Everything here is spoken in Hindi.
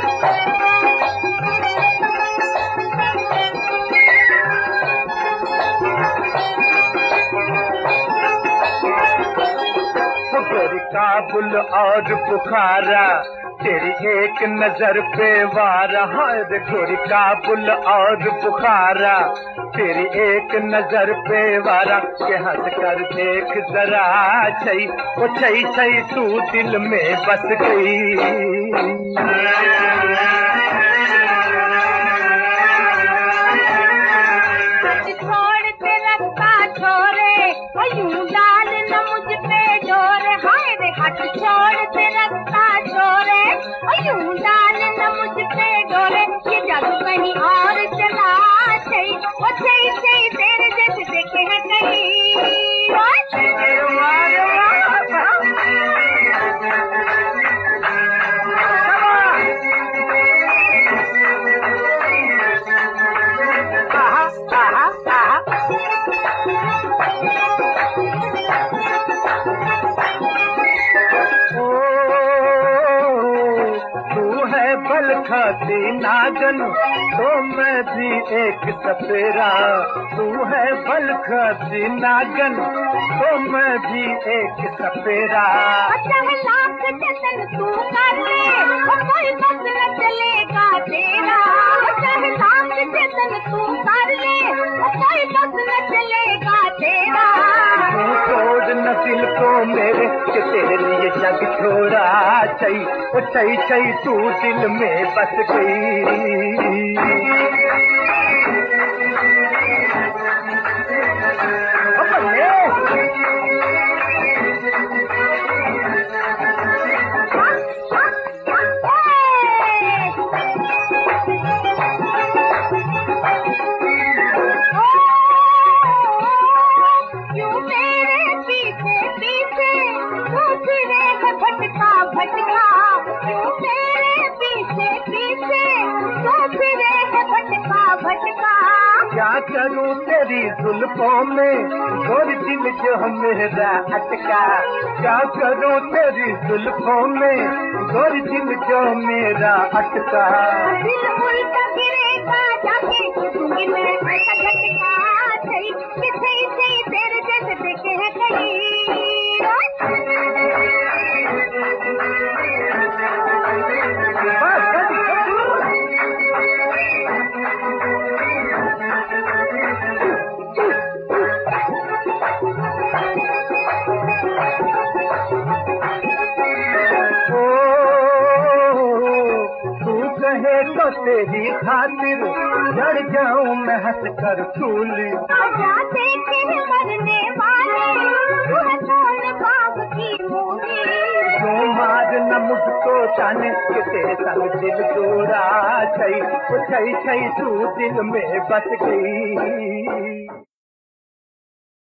काबुल और बुखारा तेरी एक नजर पे वारा है गोरी काबुल और बुखारा तेरी एक नजर पे वारा के हंस कर देख जरा छई ओ छई छई तू दिल में बस गई। छोड़ के रखता छोरे यूं डाल न मुझ पे डोरे हाय रे हाथ छोड़ के रखता छोरे यूं डाल न मुझ पे डोरे ये जादू कहीं और चला छई ओ छई छई तेरे जैसे देखे हैं कहीं। बल खाती नागन तो मैं भी एक सपेरा तू है बल खाती नागन तो मैं भी एक सपेरा। लाख जतन तू कर ले कोई बस न चलेगा तेरा लाख जतन तू कर ले कोई बस न चलेगा तेरा। छोड़ न दिल को मेरे कि तेरे लिए जग छोड़ा छई ओ छई छई तू दिल में बस गई। भटका भटका क्यों तेरे पीछे पीछे तू फिरे है भटका भटका। क्या करूं तेरी जुल्फों में गोरी दिल जो मेरा अटका क्या करूं तेरी जुल्फों में गोरी दिल जो मेरा अटका। दिल उल्टा गिरेगा जाके दूंगी मैं ऐसा झटका सही कि सही सही तेरे जैसे देखे हैं कहीं। तो तेरी खातिर लड़ जाऊं मैं हंस कर फूली मरने वाले बाग की मूली जो मार न मुझको जाने कि तेरे संग दिल जोड़ा छई छई छई तू दिल में बस गई।